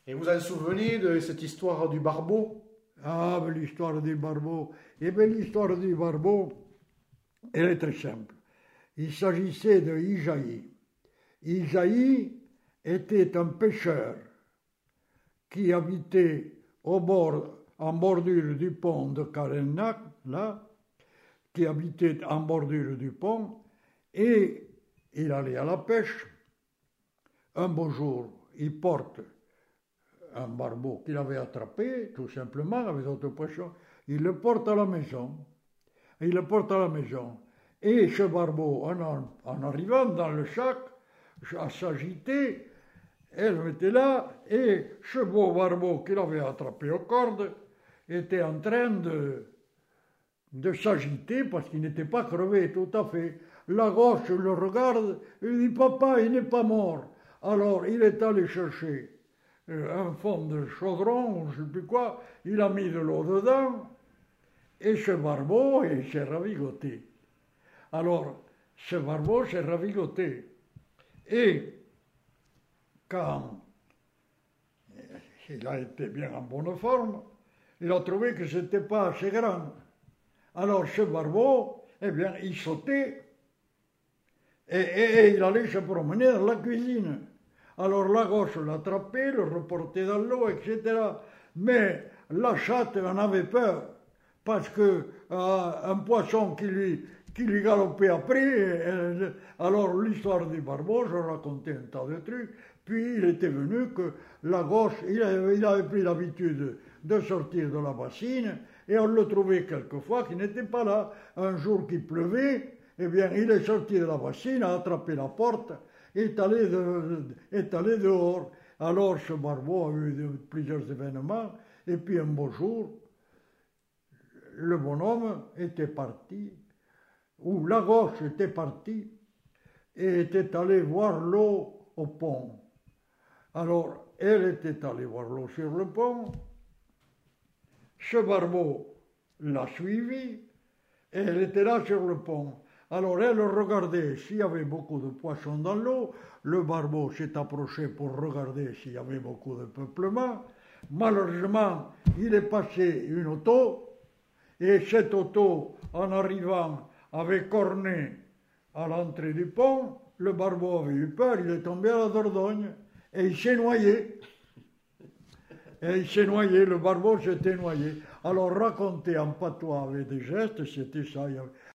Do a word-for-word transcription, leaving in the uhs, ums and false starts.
Et vous en souvenez de cette histoire du barbeau? Ah, mais l'histoire du barbeau. Eh bien, l'histoire du barbeau, elle est très simple. Il s'agissait de Isaïe. Isaïe était un pêcheur qui habitait au bord, en bordure du pont de Carennac, là, qui habitait en bordure du pont, et il allait à la pêche. Un beau jour, il porte un barbeau qu'il avait attrapé, tout simplement, avec d'autres poissons, il le porte à la maison. Il le porte à la maison. Et ce barbeau, en, en arrivant dans le sac, à s'agiter, elle était là, et ce beau barbeau qu'il avait attrapé aux cordes était en train de, de s'agiter parce qu'il n'était pas crevé tout à fait. La gauche le regarde, il dit « Papa, il n'est pas mort ». Alors il est allé chercher un fond de chaudron, ou je ne sais plus quoi, il a mis de l'eau dedans, et ce barbeau, il s'est ravigoté. Alors, ce barbeau s'est ravigoté. Et quand il a été bien en bonne forme, il a trouvé que ce n'était pas assez grand. Alors ce barbeau, eh bien, il sautait et, et, et il allait se promener dans la cuisine. Alors la gauche l'attrapait, le reportait dans l'eau, et cetera. Mais la chatte en avait peur, parce que euh, un poisson qui lui, qui lui galopait après, elle, alors l'histoire du barbeau, je racontais un tas de trucs, puis il était venu que la gauche, il avait, il avait pris l'habitude de sortir de la bassine, et on le trouvait quelquefois qui n'était pas là. Un jour qu'il pleuvait, eh bien il est sorti de la bassine, a attrapé la porte, est allé, de, est allé dehors. Alors ce barbeau a eu de, plusieurs événements, et puis un beau jour, le bonhomme était parti, ou la gauche était partie, et était allé voir l'eau au pont. Alors elle était allée voir l'eau sur le pont, ce barbeau l'a suivi, et elle était là sur le pont. Alors elle regardait s'il y avait beaucoup de poissons dans l'eau, le barbeau s'est approché pour regarder s'il y avait beaucoup de peuplement. Malheureusement, il est passé une auto, et cette auto, en arrivant, avait corné à l'entrée du pont. Le barbeau avait eu peur, il est tombé à la Dordogne, et il s'est noyé. Et il s'est noyé, le barbeau s'était noyé. Alors raconter en patois avec des gestes, c'était ça.